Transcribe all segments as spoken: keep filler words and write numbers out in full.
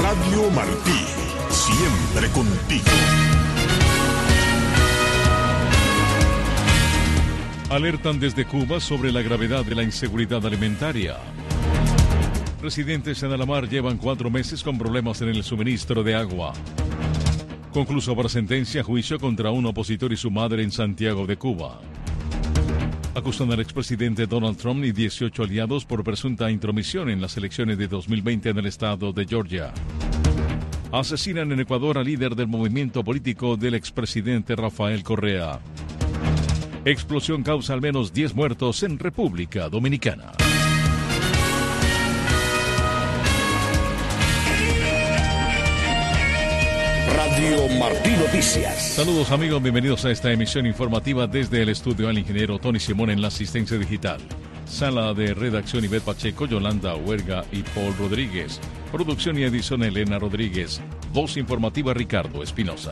Radio Martí, siempre contigo. Alertan desde Cuba sobre la gravedad de la inseguridad alimentaria. Residentes en Alamar llevan cuatro meses con problemas en el suministro de agua. Concluso por sentencia, juicio contra un opositor y su madre en Santiago de Cuba. Acusan al expresidente Donald Trump y dieciocho aliados por presunta intromisión en las elecciones de dos mil veinte en el estado de Georgia. Asesinan en Ecuador al líder del movimiento político del expresidente Rafael Correa. Explosión causa al menos diez muertos en República Dominicana. Radio Martí Noticias. Saludos amigos, bienvenidos a esta emisión informativa desde el estudio al ingeniero Tony Simón en la asistencia digital. Sala de redacción Ivette Pacheco, Yolanda Huerga y Paul Rodríguez. Producción y edición Elena Rodríguez. Voz informativa Ricardo Espinosa.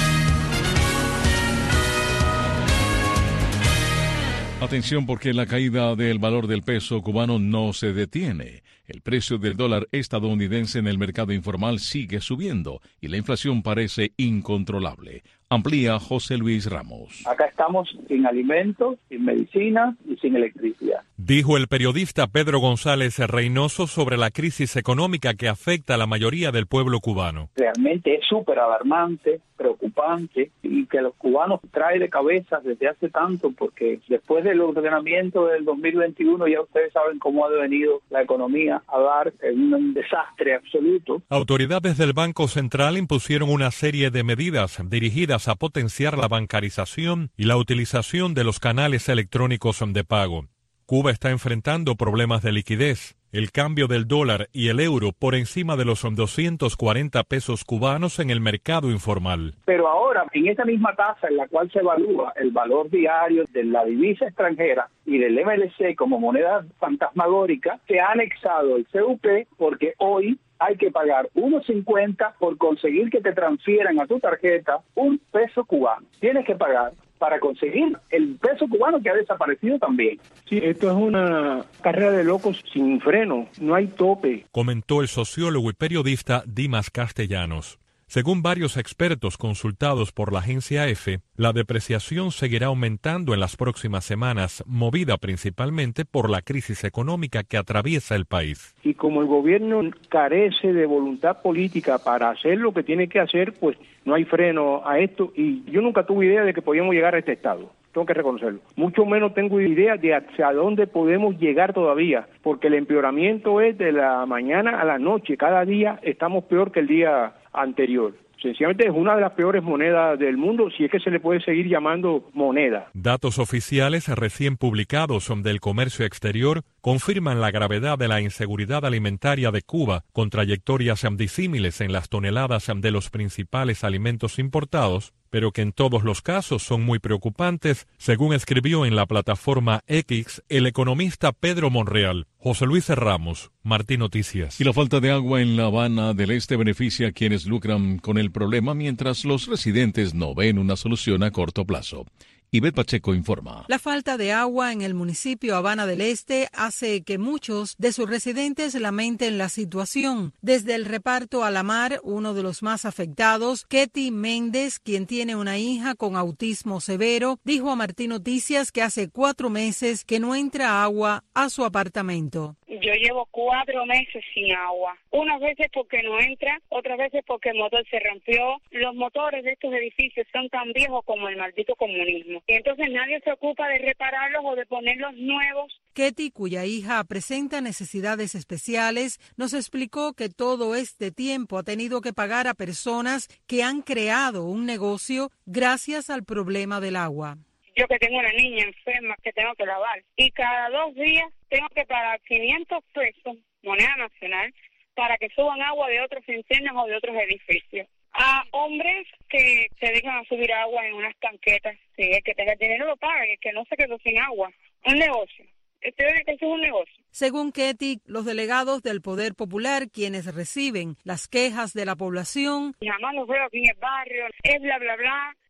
Atención porque la caída del valor del peso cubano no se detiene. El precio del dólar estadounidense en el mercado informal sigue subiendo y la inflación parece incontrolable. Amplía José Luis Ramos. Acá estamos sin alimentos, sin medicina y sin electricidad. Dijo el periodista Pedro González Reynoso sobre la crisis económica que afecta a la mayoría del pueblo cubano. Realmente es súper alarmante, preocupante y que los cubanos trae de cabeza desde hace tanto, porque después del ordenamiento del dos mil veintiuno ya ustedes saben cómo ha devenido la economía a dar en un desastre absoluto. Autoridades del Banco Central impusieron una serie de medidas dirigidas a potenciar la bancarización y la utilización de los canales electrónicos de pago. Cuba está enfrentando problemas de liquidez. El cambio del dólar y el euro por encima de los doscientos cuarenta pesos cubanos en el mercado informal. Pero ahora, en esa misma tasa en la cual se evalúa el valor diario de la divisa extranjera y del M L C como moneda fantasmagórica, se ha anexado el C U P porque hoy hay que pagar uno cincuenta por conseguir que te transfieran a tu tarjeta un peso cubano. Tienes que pagar para conseguir el peso cubano que ha desaparecido también. Sí, esto es una carrera de locos sin freno, no hay tope. Comentó el sociólogo y periodista Dimas Castellanos. Según varios expertos consultados por la agencia EFE, la depreciación seguirá aumentando en las próximas semanas, movida principalmente por la crisis económica que atraviesa el país. Y como el gobierno carece de voluntad política para hacer lo que tiene que hacer, pues no hay freno a esto. Y yo nunca tuve idea de que podíamos llegar a este estado. Tengo que reconocerlo. Mucho menos tengo idea de hacia dónde podemos llegar todavía, porque el empeoramiento es de la mañana a la noche. Cada día estamos peor que el día anterior. Sencillamente es una de las peores monedas del mundo, si es que se le puede seguir llamando moneda. Datos oficiales recién publicados del comercio exterior confirman la gravedad de la inseguridad alimentaria de Cuba, con trayectorias disímiles en las toneladas de los principales alimentos importados, pero que en todos los casos son muy preocupantes, según escribió en la plataforma X el economista Pedro Monreal. José Luis Ramos, Martí Noticias. Y la falta de agua en La Habana del Este beneficia a quienes lucran con el problema, mientras los residentes no ven una solución a corto plazo. Ivette Pacheco informa. La falta de agua en el municipio Habana del Este hace que muchos de sus residentes lamenten la situación. Desde el reparto Alamar, uno de los más afectados, Ketty Méndez, quien tiene una hija con autismo severo, dijo a Martí Noticias que hace cuatro meses que no entra agua a su apartamento. Yo llevo cuatro meses sin agua. Unas veces porque no entra, otras veces porque el motor se rompió. Los motores de estos edificios son tan viejos como el maldito comunismo. Y entonces nadie se ocupa de repararlos o de ponerlos nuevos. Ketty, cuya hija presenta necesidades especiales, nos explicó que todo este tiempo ha tenido que pagar a personas que han creado un negocio gracias al problema del agua. Yo que tengo una niña enferma que tengo que lavar y cada dos días tengo que pagar quinientos pesos, moneda nacional, para que suban agua de otros incendios o de otros edificios. A hombres que se dejan a subir agua en unas tanquetas, si el que tenga dinero lo paga y el que no se quedó sin agua. Un negocio. Esto es un negocio. Según Ketty, los delegados del Poder Popular, quienes reciben las quejas de la población, jamás los veo aquí en el barrio, es bla, bla, bla.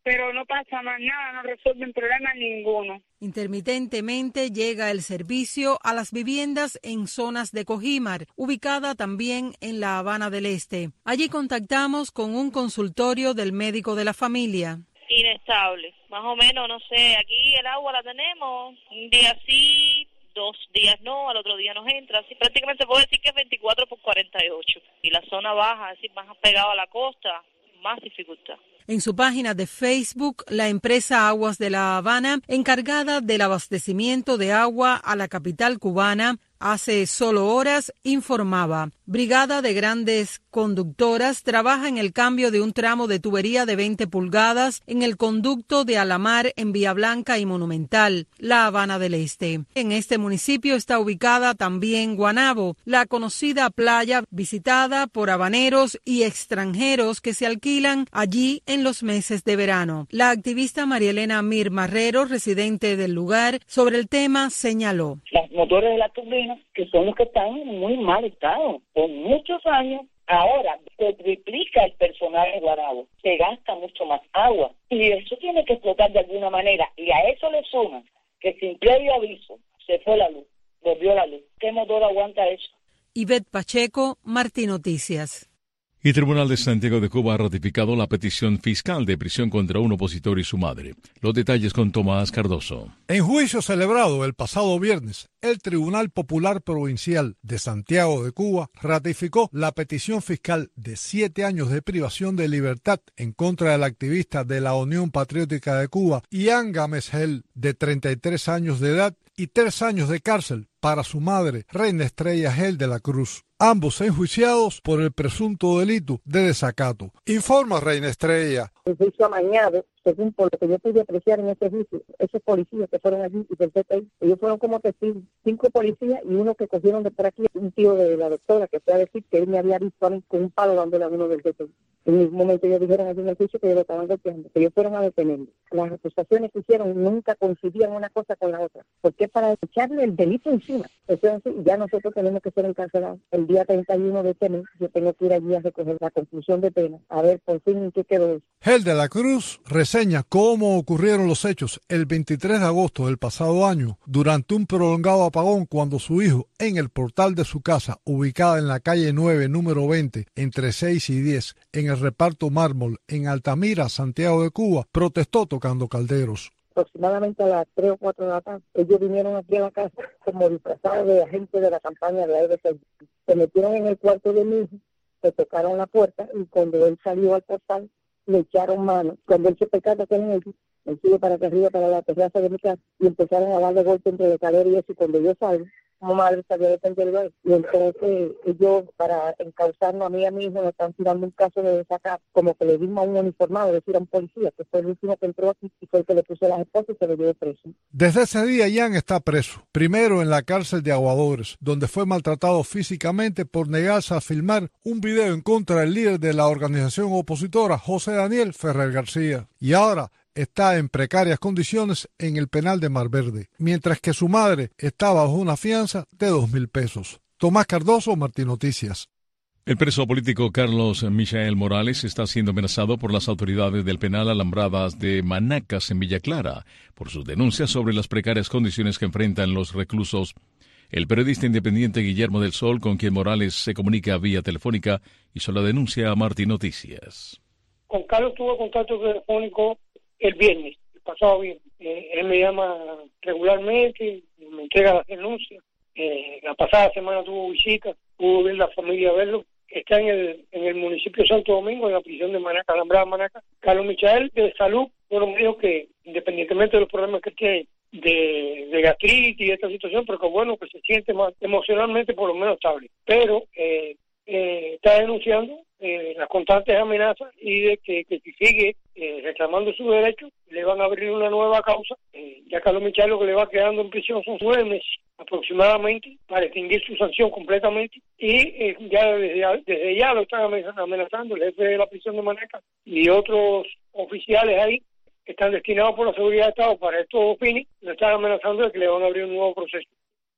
pero no pasa más nada, no resuelven problema ninguno. Intermitentemente llega el servicio a las viviendas en zonas de Cojímar, ubicada también en La Habana del Este. Allí contactamos con un consultorio del médico de la familia. Inestable, más o menos, no sé, aquí el agua la tenemos, un día sí, dos días no, al otro día nos entra, así prácticamente se puede decir que es veinticuatro por cuarenta y ocho. Y la zona baja, es decir, más pegada a la costa, más dificultad. En su página de Facebook, la empresa Aguas de La Habana, encargada del abastecimiento de agua a la capital cubana, hace solo horas informaba: Brigada de Grandes Conductoras trabaja en el cambio de un tramo de tubería de veinte pulgadas en el conducto de Alamar en Vía Blanca y Monumental, La Habana del Este. En este municipio está ubicada también Guanabo, la conocida playa visitada por habaneros y extranjeros que se alquilan allí en los meses de verano. La activista María Elena Mir Marrero, residente del lugar, sobre el tema señaló: Los motores de la turbina, que son los que están en muy mal estado, con muchos años. Ahora se triplica el personal de Guanabo, se gasta mucho más agua y eso tiene que explotar de alguna manera, y a eso le suman que sin previo aviso se fue la luz, volvió la luz. ¿Qué motor aguanta eso? Ivette Pacheco, Martí Noticias. Y Tribunal de Santiago de Cuba ha ratificado la petición fiscal de prisión contra un opositor y su madre. Los detalles con Tomás Cardoso. En juicio celebrado el pasado viernes, el Tribunal Popular Provincial de Santiago de Cuba ratificó la petición fiscal de siete años de privación de libertad en contra del activista de la Unión Patriótica de Cuba, Ian Gamesgel, de treinta y tres años de edad, y tres años de cárcel para su madre, Reina Estrella Gel de la Cruz, ambos enjuiciados por el presunto delito de desacato. Informa Reina Estrella. El juicio amañado, según por lo que yo pude apreciar en ese juicio, esos policías que fueron allí y del C P I, ellos fueron como testigos, cinco policías y uno que cogieron de por aquí, un tío de la doctora que fue a decir que él me había visto a mí con un palo dándole a uno del C P I. En un momento ellos dijeron allí en el juicio que ellos lo estaban golpeando, que ellos fueron a detenerlo. Las acusaciones que hicieron nunca coincidían una cosa con la otra, porque es para echarle el delito encima. Eso es así, ya nosotros tenemos que ser encarcelados. El día treinta y uno de este mes yo tengo que ir allí a recoger la conclusión de pena, a ver por fin en qué quedó eso. Gel de la Cruz reseña cómo ocurrieron los hechos el veintitrés de agosto del pasado año, durante un prolongado apagón, cuando su hijo, en el portal de su casa, ubicada en la calle nueve, número veinte, entre seis y diez, en el reparto Mármol, en Altamira, Santiago de Cuba, protestó tocando calderos. Aproximadamente a las tres o cuatro de la tarde, ellos vinieron aquí a la casa como disfrazados de agentes de la campaña de la E B C. Se metieron en el cuarto de mi hijo, se tocaron la puerta y cuando él salió al portal, le echaron mano. Cuando él se percata que él él sigue para acá arriba, para la terraza de mi casa, y empezaron a darle golpe entre la escalera y eso, y cuando yo salgo, como madre salió a defenderlo a él. Y entonces ellos, para encauzarnos a mí y a mi hijo, nos están tirando un caso de desacato, como que le dimos a un uniformado, es decir, a un policía, que fue el último que entró aquí y fue el que le puso las esposas y se lo llevó preso. Desde ese día, Ian está preso, primero en la cárcel de Aguadores, donde fue maltratado físicamente por negarse a filmar un video en contra del líder de la organización opositora, José Daniel Ferrer García, y ahora está en precarias condiciones en el penal de Mar Verde, mientras que su madre está bajo una fianza de dos mil pesos. Tomás Cardoso, Martí Noticias. El preso político Carlos Michael Morales está siendo amenazado por las autoridades del penal Alambradas de Manacas en Villa Clara por sus denuncias sobre las precarias condiciones que enfrentan los reclusos. El periodista independiente Guillermo del Sol, con quien Morales se comunica vía telefónica, hizo la denuncia a Martí Noticias. Con Carlos tuve contacto telefónico el viernes, el pasado viernes. Eh, él me llama regularmente, me entrega las denuncias. Eh, la pasada semana tuvo visita, pudo ver la familia verlo. Está en el en el municipio de Santo Domingo, en la prisión de Manaca, Alambrada Manaca. Carlos Michael, de salud, bueno, me dijo que independientemente de los problemas que tiene de, de gastritis y esta situación, pero que bueno, que se siente más emocionalmente por lo menos estable. Pero eh, eh, está denunciando eh, las constantes amenazas y de que, que si sigue eh, reclamando su derecho, le van a abrir una nueva causa. Eh, ya Carlos Michael lo que le va quedando en prisión son nueve meses aproximadamente para extinguir su sanción completamente y eh, ya desde, desde ya lo están amenazando el jefe de la prisión de Manaca y otros oficiales ahí que están destinados por la seguridad de Estado para estos fines, lo están amenazando de que le van a abrir un nuevo proceso.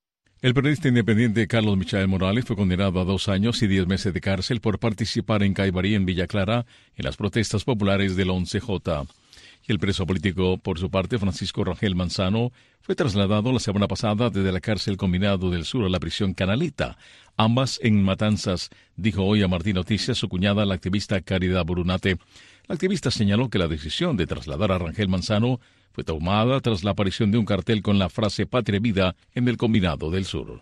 El periodista independiente Carlos Michael Morales fue condenado a dos años y diez meses de cárcel por participar en Caibarí, en Villa Clara, en las protestas populares del once J. El preso político, por su parte, Francisco Rangel Manzano, fue trasladado la semana pasada desde la cárcel Combinado del Sur a la prisión Canalita, ambas en Matanzas, dijo hoy a Martín Noticias su cuñada, la activista Caridad Burunate. La activista señaló que la decisión de trasladar a Rangel Manzano fue tomada tras la aparición de un cartel con la frase Patria Vida en el Combinado del Sur.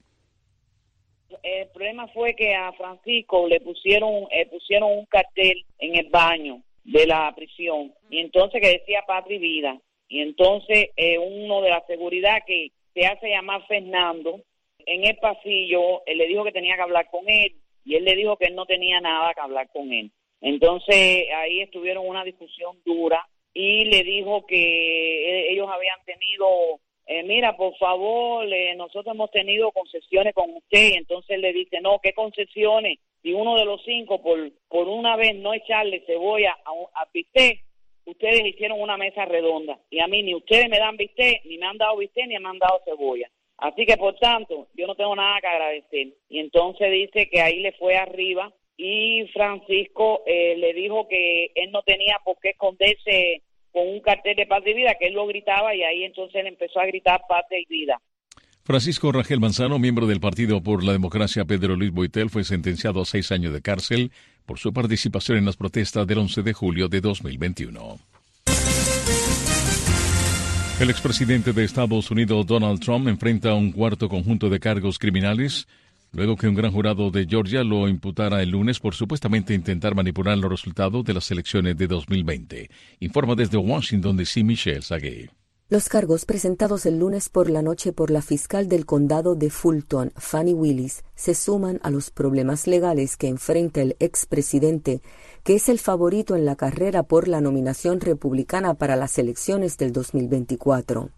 El problema fue que a Francisco le pusieron, eh, pusieron un cartel en el baño de la prisión, y entonces que decía Patria y Vida, y entonces eh, uno de la seguridad que se hace llamar Fernando, en el pasillo, él le dijo que tenía que hablar con él, y él le dijo que él no tenía nada que hablar con él. Entonces ahí estuvieron una discusión dura, y le dijo que ellos habían tenido, eh, mira, por favor, eh, nosotros hemos tenido concesiones con usted, y entonces él le dice, no, ¿qué concesiones? Si uno de los cinco, por por una vez no echarle cebolla a, a bistec, ustedes hicieron una mesa redonda. Y a mí ni ustedes me dan bistec, ni me han dado bistec, ni me han dado cebolla. Así que, por tanto, yo no tengo nada que agradecer. Y entonces dice que ahí le fue arriba y Francisco eh, le dijo que él no tenía por qué esconderse con un cartel de Patria y Vida, que él lo gritaba, y ahí entonces él empezó a gritar Patria y Vida. Francisco Rangel Manzano, miembro del Partido por la Democracia Pedro Luis Boitel, fue sentenciado a seis años de cárcel por su participación en las protestas del once de julio de dos mil veintiuno. El expresidente de Estados Unidos, Donald Trump, enfrenta un cuarto conjunto de cargos criminales luego que un gran jurado de Georgia lo imputara el lunes por supuestamente intentar manipular los resultados de las elecciones de dos mil veinte. Informa desde Washington D C Michelle Sagué. Los cargos presentados el lunes por la noche por la fiscal del condado de Fulton, Fani Willis, se suman a los problemas legales que enfrenta el expresidente, que es el favorito en la carrera por la nominación republicana para las elecciones del dos mil veinticuatro.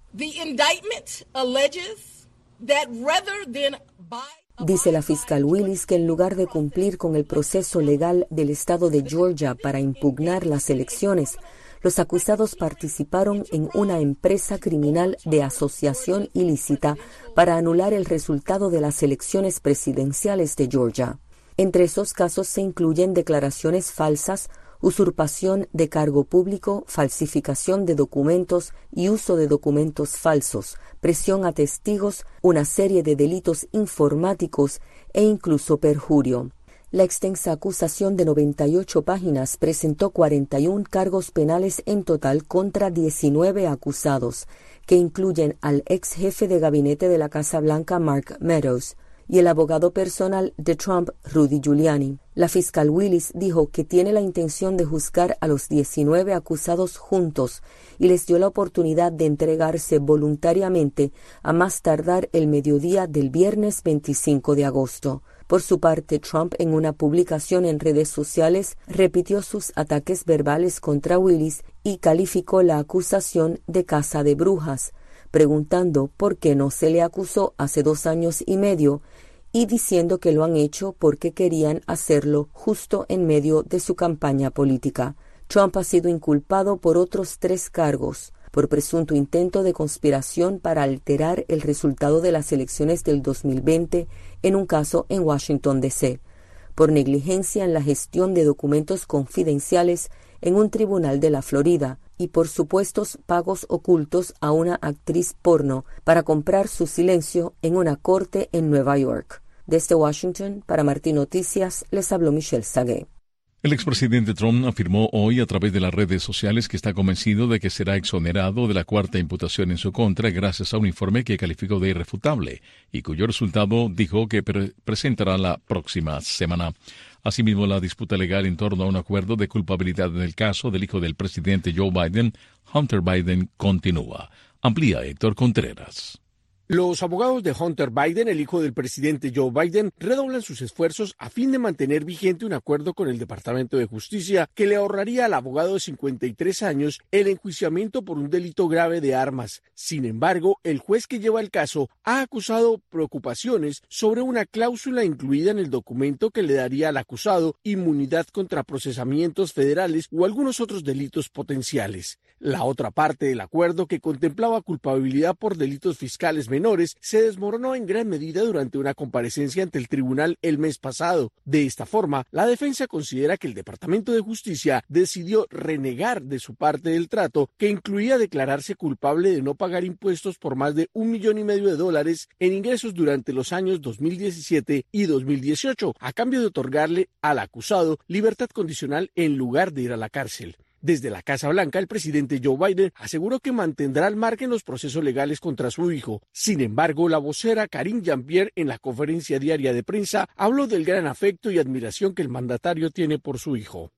Dice la fiscal Willis que en lugar de cumplir con el proceso legal del estado de Georgia para impugnar las elecciones, los acusados participaron en una empresa criminal de asociación ilícita para anular el resultado de las elecciones presidenciales de Georgia. Entre esos casos se incluyen declaraciones falsas, usurpación de cargo público, falsificación de documentos y uso de documentos falsos, presión a testigos, una serie de delitos informáticos e incluso perjurio. La extensa acusación de noventa y ocho páginas presentó cuarenta y uno cargos penales en total contra diecinueve acusados, que incluyen al ex jefe de gabinete de la Casa Blanca, Mark Meadows, y el abogado personal de Trump, Rudy Giuliani. La fiscal Willis dijo que tiene la intención de juzgar a los diecinueve acusados juntos y les dio la oportunidad de entregarse voluntariamente a más tardar el mediodía del viernes veinticinco de agosto. Por su parte, Trump, en una publicación en redes sociales, repitió sus ataques verbales contra Willis y calificó la acusación de caza de brujas, preguntando por qué no se le acusó hace dos años y medio y diciendo que lo han hecho porque querían hacerlo justo en medio de su campaña política. Trump ha sido inculpado por otros tres cargos, por presunto intento de conspiración para alterar el resultado de las elecciones del dos mil veinte en un caso en Washington, D C, por negligencia en la gestión de documentos confidenciales en un tribunal de la Florida y por supuestos pagos ocultos a una actriz porno para comprar su silencio en una corte en Nueva York. Desde Washington, para Martín Noticias, les habló Michelle Sagué. El expresidente Trump afirmó hoy a través de las redes sociales que está convencido de que será exonerado de la cuarta imputación en su contra gracias a un informe que calificó de irrefutable y cuyo resultado dijo que pre- presentará la próxima semana. Asimismo, la disputa legal en torno a un acuerdo de culpabilidad en el caso del hijo del presidente Joe Biden, Hunter Biden, continúa. Amplía Héctor Contreras. Los abogados de Hunter Biden, el hijo del presidente Joe Biden, redoblan sus esfuerzos a fin de mantener vigente un acuerdo con el Departamento de Justicia que le ahorraría al abogado de cincuenta y tres años el enjuiciamiento por un delito grave de armas. Sin embargo, el juez que lleva el caso ha acusado preocupaciones sobre una cláusula incluida en el documento que le daría al acusado inmunidad contra procesamientos federales o algunos otros delitos potenciales. La otra parte del acuerdo, que contemplaba culpabilidad por delitos fiscales menores, menores se desmoronó en gran medida durante una comparecencia ante el tribunal el mes pasado. De esta forma, la defensa considera que el Departamento de Justicia decidió renegar de su parte del trato, que incluía declararse culpable de no pagar impuestos por más de un millón y medio de dólares en ingresos durante los años dos mil diecisiete y dos mil dieciocho, a cambio de otorgarle al acusado libertad condicional en lugar de ir a la cárcel. Desde la Casa Blanca, el presidente Joe Biden aseguró que mantendrá al margen los procesos legales contra su hijo. Sin embargo, la vocera Karine Jean-Pierre, en la conferencia diaria de prensa, habló del gran afecto y admiración que el mandatario tiene por su hijo.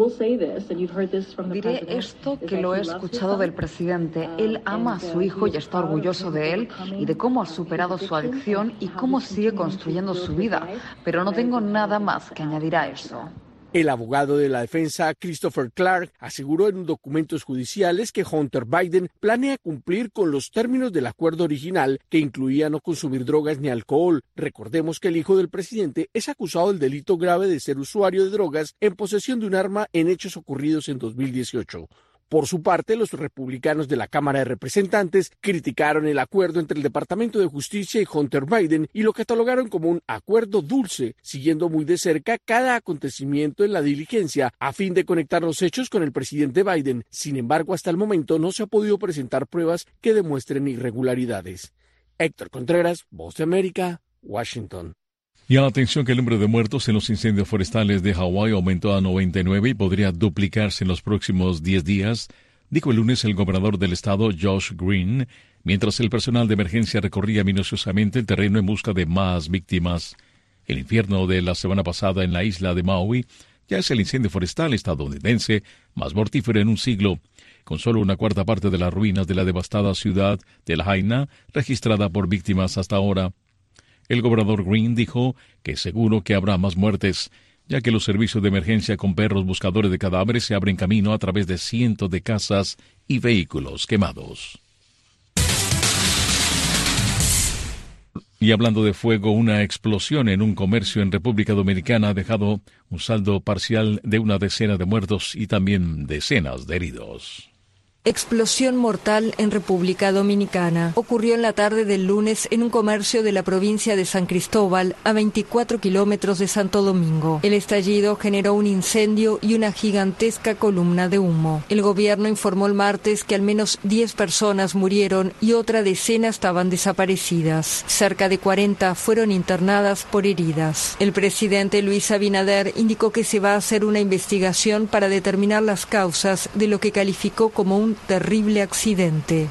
Diré esto que lo he escuchado del presidente. Él ama a su hijo y está orgulloso de él y de cómo ha superado su adicción y cómo sigue construyendo su vida. Pero no tengo nada más que añadir a eso. El abogado de la defensa, Christopher Clark, aseguró en documentos judiciales que Hunter Biden planea cumplir con los términos del acuerdo original, que incluía no consumir drogas ni alcohol. Recordemos que el hijo del presidente es acusado del delito grave de ser usuario de drogas en posesión de un arma en hechos ocurridos en dos mil dieciocho. Por su parte, los republicanos de la Cámara de Representantes criticaron el acuerdo entre el Departamento de Justicia y Hunter Biden y lo catalogaron como un acuerdo dulce, siguiendo muy de cerca cada acontecimiento en la diligencia a fin de conectar los hechos con el presidente Biden. Sin embargo, hasta el momento no se ha podido presentar pruebas que demuestren irregularidades. Héctor Contreras, Voz de América, Washington. Y atención que el número de muertos en los incendios forestales de Hawái aumentó a noventa y nueve y podría duplicarse en los próximos diez días, dijo el lunes el gobernador del estado, Josh Green, mientras el personal de emergencia recorría minuciosamente el terreno en busca de más víctimas. El infierno de la semana pasada en la isla de Maui ya es el incendio forestal estadounidense más mortífero en un siglo, con solo una cuarta parte de las ruinas de la devastada ciudad de Lahaina registrada por víctimas hasta ahora. El gobernador Green dijo que seguro que habrá más muertes, ya que los servicios de emergencia con perros buscadores de cadáveres se abren camino a través de cientos de casas y vehículos quemados. Y hablando de fuego, una explosión en un comercio en República Dominicana ha dejado un saldo parcial de una decena de muertos y también decenas de heridos. Explosión mortal en República Dominicana. Ocurrió en la tarde del lunes en un comercio de la provincia de San Cristóbal, a veinticuatro kilómetros de Santo Domingo. El estallido generó un incendio y una gigantesca columna de humo. El gobierno informó el martes que al menos diez personas murieron y otra decena estaban desaparecidas. Cerca de cuarenta fueron internadas por heridas. El presidente Luis Abinader indicó que se va a hacer una investigación para determinar las causas de lo que calificó como un terrible accidente.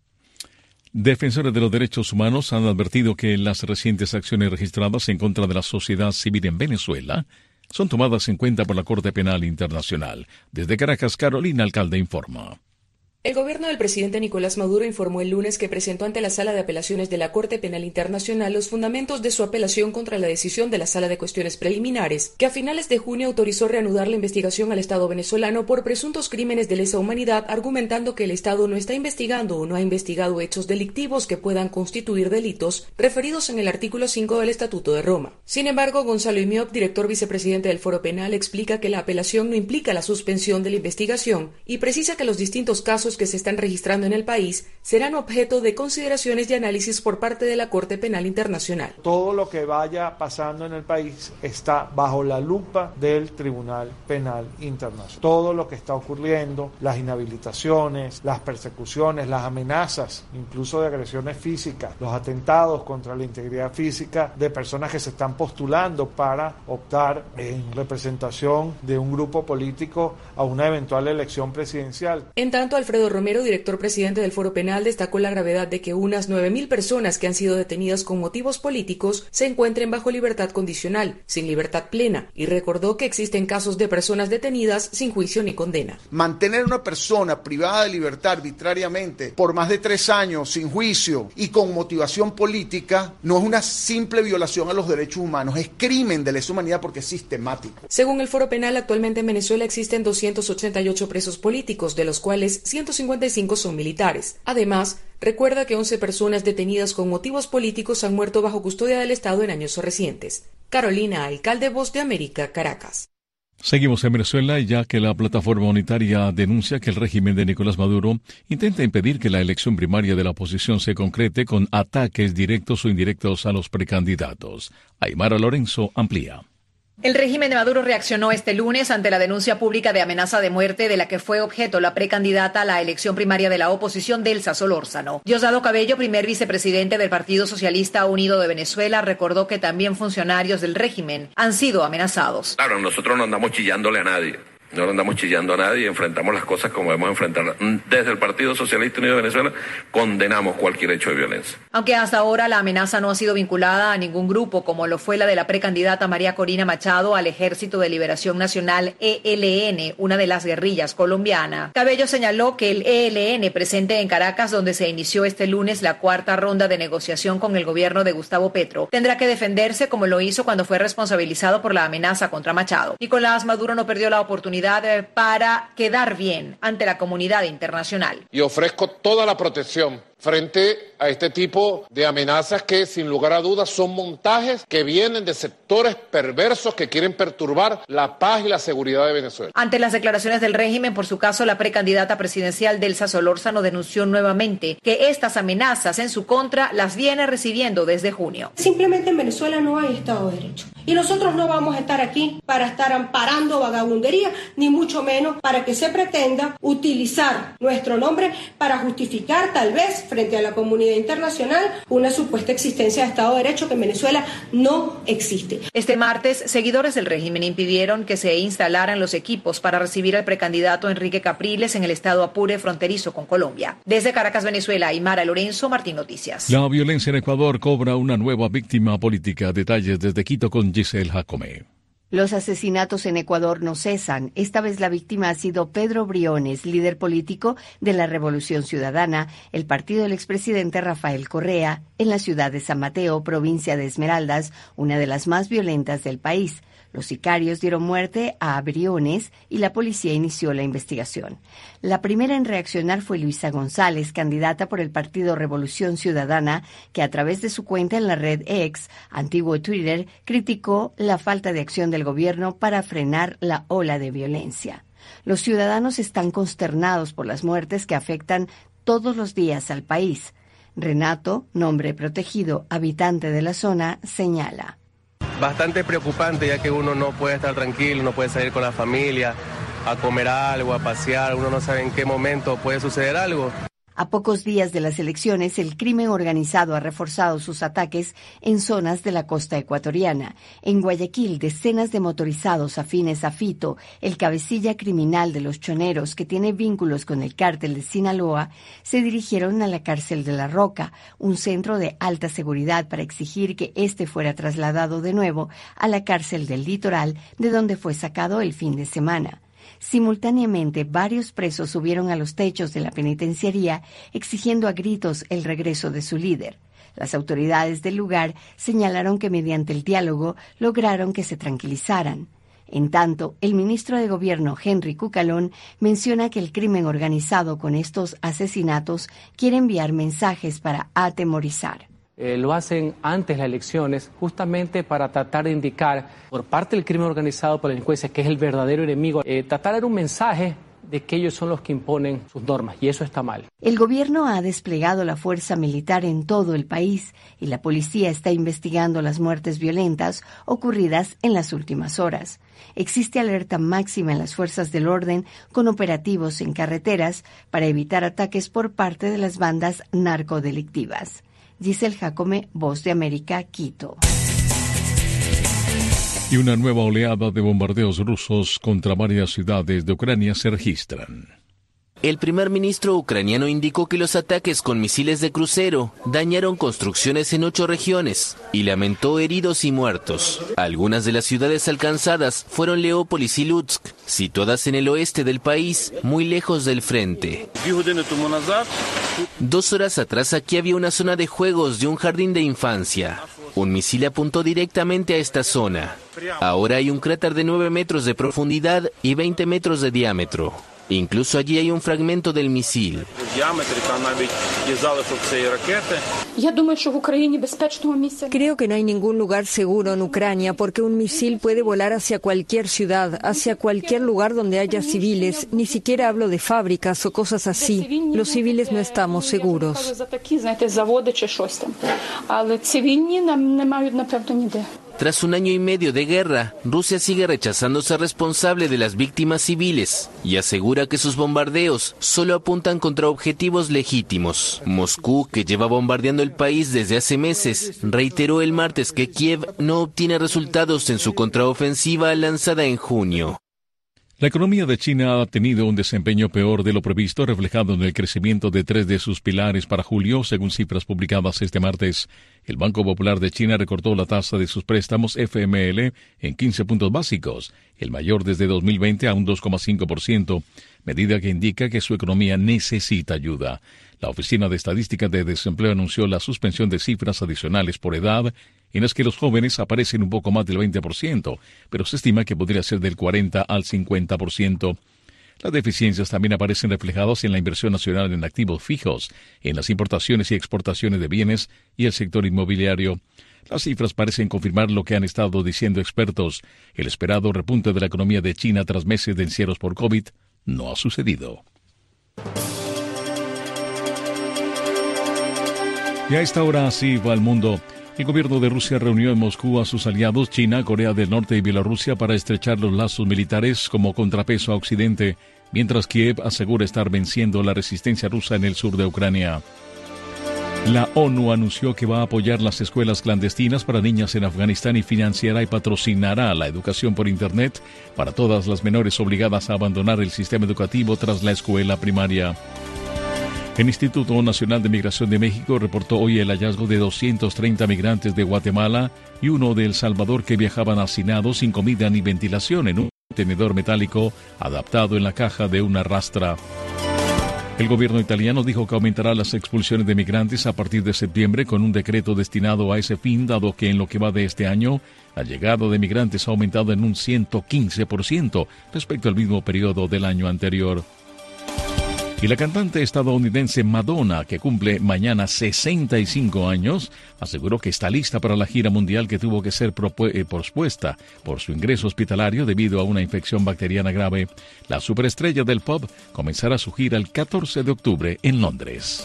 Defensores de los derechos humanos han advertido que las recientes acciones registradas en contra de la sociedad civil en Venezuela son tomadas en cuenta por la Corte Penal Internacional. Desde Caracas, Carolina Alcalde informa. El gobierno del presidente Nicolás Maduro informó el lunes que presentó ante la Sala de Apelaciones de la Corte Penal Internacional los fundamentos de su apelación contra la decisión de la Sala de Cuestiones Preliminares, que a finales de junio autorizó reanudar la investigación al Estado venezolano por presuntos crímenes de lesa humanidad, argumentando que el Estado no está investigando o no ha investigado hechos delictivos que puedan constituir delitos referidos en el artículo cinco del Estatuto de Roma. Sin embargo, Gonzalo Imiop, director vicepresidente del Foro Penal, explica que la apelación no implica la suspensión de la investigación y precisa que los distintos casos que se están registrando en el país serán objeto de consideraciones y análisis por parte de la Corte Penal Internacional. Todo lo que vaya pasando en el país está bajo la lupa del Tribunal Penal Internacional. Todo lo que está ocurriendo, las inhabilitaciones, las persecuciones, las amenazas, incluso de agresiones físicas, los atentados contra la integridad física de personas que se están postulando para optar en representación de un grupo político a una eventual elección presidencial. En tanto, Alfredo Romero, director presidente del Foro Penal, destacó la gravedad de que unas nueve mil personas que han sido detenidas con motivos políticos se encuentren bajo libertad condicional, sin libertad plena, y recordó que existen casos de personas detenidas sin juicio ni condena. Mantener a una persona privada de libertad arbitrariamente por más de tres años sin juicio y con motivación política no es una simple violación a los derechos humanos, es crimen de lesa humanidad porque es sistemático. Según el Foro Penal, actualmente en Venezuela existen doscientos ochenta y ocho presos políticos, de los cuales ciento cincuenta y cinco son militares. Además, recuerda que once personas detenidas con motivos políticos han muerto bajo custodia del Estado en años recientes. Carolina Alcalde, Voz de América, Caracas. Seguimos en Venezuela, ya que la plataforma unitaria denuncia que el régimen de Nicolás Maduro intenta impedir que la elección primaria de la oposición se concrete con ataques directos o indirectos a los precandidatos. Aymara Lorenzo amplía. El régimen de Maduro reaccionó este lunes ante la denuncia pública de amenaza de muerte de la que fue objeto la precandidata a la elección primaria de la oposición, Delsa Solórzano. Diosdado Cabello, primer vicepresidente del Partido Socialista Unido de Venezuela, recordó que también funcionarios del régimen han sido amenazados. Claro, nosotros no andamos chillándole a nadie. No le andamos chillando a nadie, enfrentamos las cosas como debemos enfrentarlas. Desde el Partido Socialista Unido de Venezuela condenamos cualquier hecho de violencia. Aunque hasta ahora la amenaza no ha sido vinculada a ningún grupo, como lo fue la de la precandidata María Corina Machado al Ejército de Liberación Nacional E L N, una de las guerrillas colombiana. Cabello señaló que el E L N, presente en Caracas, donde se inició este lunes la cuarta ronda de negociación con el gobierno de Gustavo Petro, tendrá que defenderse como lo hizo cuando fue responsabilizado por la amenaza contra Machado. Nicolás Maduro no perdió la oportunidad para quedar bien ante la comunidad internacional. Y ofrezco toda la protección frente a este tipo de amenazas que, sin lugar a dudas, son montajes que vienen de sectores perversos que quieren perturbar la paz y la seguridad de Venezuela. Ante las declaraciones del régimen, por su caso, la precandidata presidencial Delsa Solórzano denunció nuevamente que estas amenazas en su contra las viene recibiendo desde junio. Simplemente en Venezuela no hay Estado de Derecho. Y nosotros no vamos a estar aquí para estar amparando vagabundería, ni mucho menos para que se pretenda utilizar nuestro nombre para justificar, tal vez, frente a la comunidad internacional, una supuesta existencia de Estado de Derecho que en Venezuela no existe. Este martes, seguidores del régimen impidieron que se instalaran los equipos para recibir al precandidato Enrique Capriles en el estado Apure, fronterizo con Colombia. Desde Caracas, Venezuela, Aymara Lorenzo, Martín Noticias. La violencia en Ecuador cobra una nueva víctima política. Detalles desde Quito con Giselle Jacome. Los asesinatos en Ecuador no cesan. Esta vez la víctima ha sido Pedro Briones, líder político de la Revolución Ciudadana, el partido del expresidente Rafael Correa, en la ciudad de San Mateo, provincia de Esmeraldas, una de las más violentas del país. Los sicarios dieron muerte a Briones y la policía inició la investigación. La primera en reaccionar fue Luisa González, candidata por el partido Revolución Ciudadana, que a través de su cuenta en la red X, antiguo Twitter, criticó la falta de acción del gobierno para frenar la ola de violencia. Los ciudadanos están consternados por las muertes que afectan todos los días al país. Renato, nombre protegido, habitante de la zona, señala. Bastante preocupante, ya que uno no puede estar tranquilo, no puede salir con la familia a comer algo, a pasear, uno no sabe en qué momento puede suceder algo. A pocos días de las elecciones, el crimen organizado ha reforzado sus ataques en zonas de la costa ecuatoriana. En Guayaquil, decenas de motorizados afines a Fito, el cabecilla criminal de los choneros que tiene vínculos con el cártel de Sinaloa, se dirigieron a la cárcel de La Roca, un centro de alta seguridad, para exigir que este fuera trasladado de nuevo a la cárcel del Litoral, de donde fue sacado el fin de semana. Simultáneamente, varios presos subieron a los techos de la penitenciaría exigiendo a gritos el regreso de su líder. Las autoridades del lugar señalaron que mediante el diálogo lograron que se tranquilizaran. En tanto, el ministro de Gobierno, Henry Cucalón, menciona que el crimen organizado con estos asesinatos quiere enviar mensajes para atemorizar. Eh, lo hacen antes de las elecciones justamente para tratar de indicar por parte del crimen organizado por la delincuencia que es el verdadero enemigo, eh, tratar de dar un mensaje de que ellos son los que imponen sus normas, y eso está mal. El gobierno ha desplegado la fuerza militar en todo el país y la policía está investigando las muertes violentas ocurridas en las últimas horas. Existe alerta máxima en las fuerzas del orden con operativos en carreteras para evitar ataques por parte de las bandas narcodelictivas. Giselle Jacome, Voz de América, Quito. Y una nueva oleada de bombardeos rusos contra varias ciudades de Ucrania se registran. El primer ministro ucraniano indicó que los ataques con misiles de crucero dañaron construcciones en ocho regiones y lamentó heridos y muertos. Algunas de las ciudades alcanzadas fueron Leópolis y Lutsk, situadas en el oeste del país, muy lejos del frente. Dos horas atrás aquí había una zona de juegos de un jardín de infancia. Un misil apuntó directamente a esta zona. Ahora hay un cráter de nueve metros de profundidad y veinte metros de diámetro. Incluso allí hay un fragmento del misil. Creo que no hay ningún lugar seguro en Ucrania porque un misil puede volar hacia cualquier ciudad, hacia cualquier lugar donde haya civiles. Ni siquiera hablo de fábricas o cosas así. Los civiles no estamos seguros. Tras un año y medio de guerra, Rusia sigue rechazando ser responsable de las víctimas civiles y asegura que sus bombardeos solo apuntan contra objetivos legítimos. Moscú, que lleva bombardeando el país desde hace meses, reiteró el martes que Kiev no obtiene resultados en su contraofensiva lanzada en junio. La economía de China ha tenido un desempeño peor de lo previsto, reflejado en el crecimiento de tres de sus pilares para julio, según cifras publicadas este martes. El Banco Popular de China recortó la tasa de sus préstamos F M L en quince puntos básicos, el mayor desde dos mil veinte a un dos coma cinco por ciento, medida que indica que su economía necesita ayuda. La Oficina de Estadística de Desempleo anunció la suspensión de cifras adicionales por edad, en las que los jóvenes aparecen un poco más del veinte por ciento, pero se estima que podría ser del cuarenta al cincuenta por ciento. Las deficiencias también aparecen reflejadas en la inversión nacional en activos fijos, en las importaciones y exportaciones de bienes y el sector inmobiliario. Las cifras parecen confirmar lo que han estado diciendo expertos. El esperado repunte de la economía de China tras meses de encierros por COVID no ha sucedido. Y a esta hora así va el mundo. El gobierno de Rusia reunió en Moscú a sus aliados China, Corea del Norte y Bielorrusia para estrechar los lazos militares como contrapeso a Occidente, mientras Kiev asegura estar venciendo la resistencia rusa en el sur de Ucrania. La ONU anunció que va a apoyar las escuelas clandestinas para niñas en Afganistán y financiará y patrocinará la educación por Internet para todas las menores obligadas a abandonar el sistema educativo tras la escuela primaria. El Instituto Nacional de Migración de México reportó hoy el hallazgo de doscientos treinta migrantes de Guatemala y uno de El Salvador que viajaban hacinados sin comida ni ventilación en un contenedor metálico adaptado en la caja de una rastra. El gobierno italiano dijo que aumentará las expulsiones de migrantes a partir de septiembre con un decreto destinado a ese fin, dado que en lo que va de este año, la llegada de migrantes ha aumentado en un ciento quince por ciento respecto al mismo periodo del año anterior. Y la cantante estadounidense Madonna, que cumple mañana sesenta y cinco años, aseguró que está lista para la gira mundial que tuvo que ser eh, pospuesta por su ingreso hospitalario debido a una infección bacteriana grave. La superestrella del pop comenzará su gira el catorce de octubre en Londres.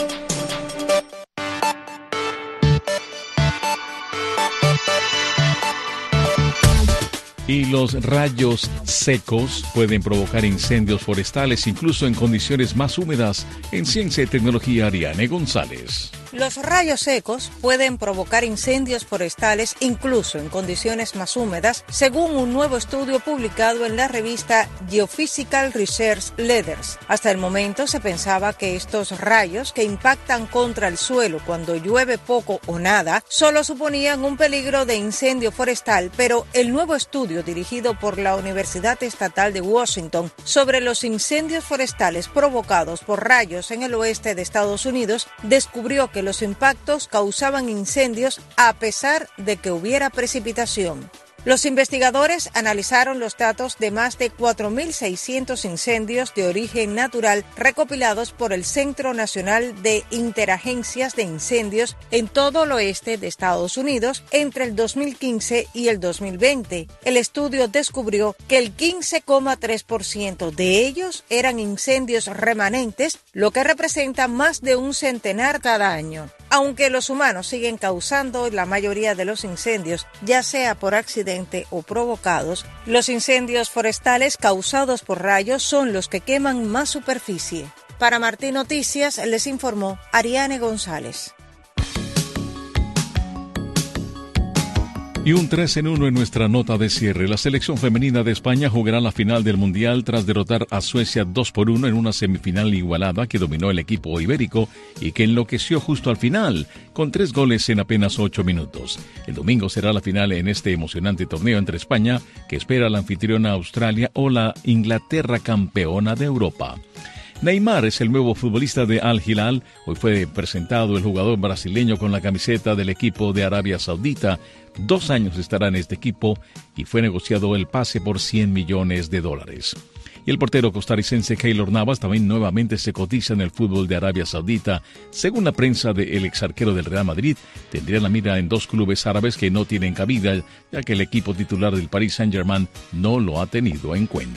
Y los rayos secos pueden provocar incendios forestales, incluso en condiciones más húmedas. En Ciencia y Tecnología, Ariane González. Los rayos secos pueden provocar incendios forestales incluso en condiciones más húmedas, según un nuevo estudio publicado en la revista Geophysical Research Letters. Hasta el momento se pensaba que estos rayos que impactan contra el suelo cuando llueve poco o nada solo suponían un peligro de incendio forestal, pero el nuevo estudio dirigido por la Universidad Estatal de Washington sobre los incendios forestales provocados por rayos en el oeste de Estados Unidos descubrió que los impactos causaban incendios a pesar de que hubiera precipitación. Los investigadores analizaron los datos de más de cuatro mil seiscientos incendios de origen natural recopilados por el Centro Nacional de Interagencias de Incendios en todo el oeste de Estados Unidos entre el dos mil quince y el dos mil veinte. El estudio descubrió que el quince coma tres por ciento de ellos eran incendios remanentes, lo que representa más de un centenar cada año. Aunque los humanos siguen causando la mayoría de los incendios, ya sea por accidente o provocados, los incendios forestales causados por rayos son los que queman más superficie. Para Martín Noticias les informó Ariane González. Y un tres en uno en nuestra nota de cierre. La selección femenina de España jugará la final del Mundial tras derrotar a Suecia dos por uno en una semifinal igualada que dominó el equipo ibérico y que enloqueció justo al final, con tres goles en apenas ocho minutos. El domingo será la final en este emocionante torneo entre España, que espera a la anfitriona Australia, o la Inglaterra campeona de Europa. Neymar es el nuevo futbolista de Al Hilal. Hoy fue presentado el jugador brasileño con la camiseta del equipo de Arabia Saudita. Dos años estará en este equipo y fue negociado el pase por cien millones de dólares. Y el portero costarricense Keylor Navas también nuevamente se cotiza en el fútbol de Arabia Saudita. Según la prensa del exarquero del Real Madrid, tendría la mira en dos clubes árabes que no tienen cabida, ya que el equipo titular del Paris Saint-Germain no lo ha tenido en cuenta.